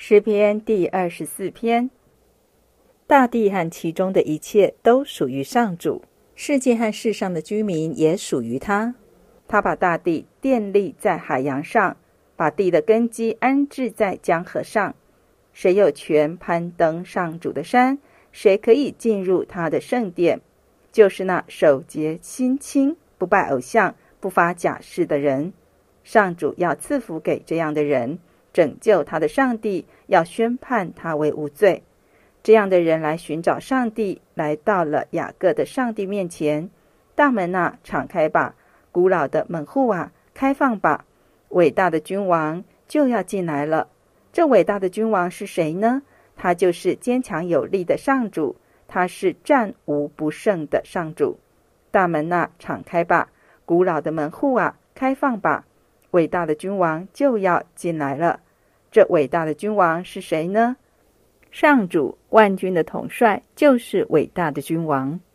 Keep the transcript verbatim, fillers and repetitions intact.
诗篇第二十四篇。大地和其中的一切都属于上主，世界和世上的居民也属于他。他把大地奠立在海洋上，把地的根基安置在江河上。谁有权攀登上主的山？谁可以进入他的圣殿？就是那手洁心清、不拜偶像、不发假誓的人。上主要赐福给这样的人，拯救他的上帝要宣判他为无罪。这样的人来寻找上帝，来到了雅各的上帝面前。大门啊，敞开吧；古老的门户啊，开放吧。伟大的君王就要进来了。这伟大的君王是谁呢？他就是坚强有力的上主，他是战无不胜的上主。大门啊，敞开吧；古老的门户啊，开放吧。伟大的君王就要进来了。这伟大的君王是谁呢？上主万军的统帅就是伟大的君王。